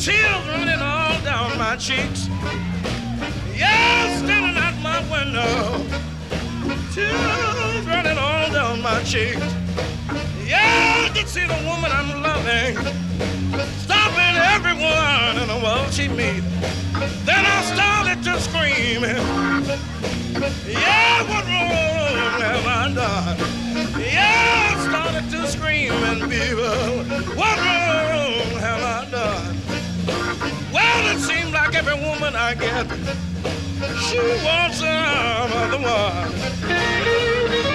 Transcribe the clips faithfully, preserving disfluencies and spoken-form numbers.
tears running all down my cheeks. Yeah, standing at my window, tears running all down my cheeks. Yeah, I can see the woman I'm loving stopping everyone in the world she meets. Then I started to scream. Yeah, what wrong have I done? Yeah, I started to scream and people, what wrong have I done? Well, it seems like every woman I get, she wants some other one.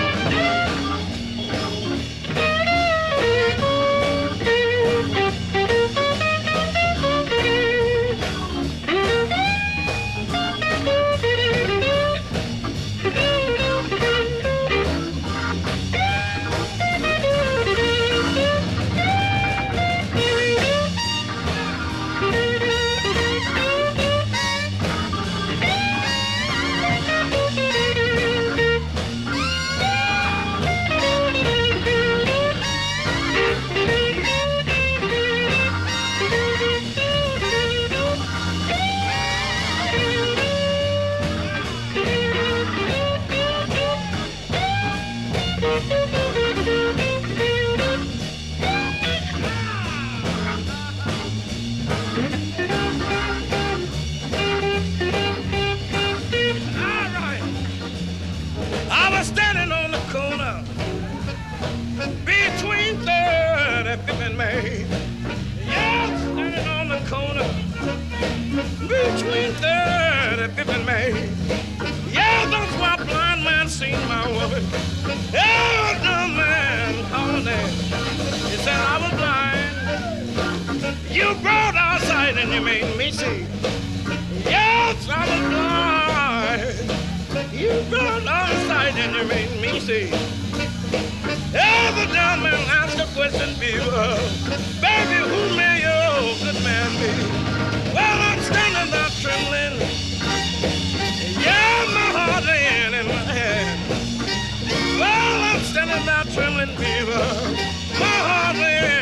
Between third and fifth and May. Yeah, standing on the corner between third and fifth and May. Yeah, that's why a blind man seen my woman. Yeah, the man calling there. He said I was blind. You brought our sight and you made me see. Yes, I was blind. You brought our sight and you made me see. Every dumb man asked a question, people. Baby, who may your good man be? Well, I'm standing there trembling. Yeah, my heart laying in my hand. Well, I'm standing there trembling, people. My heart laying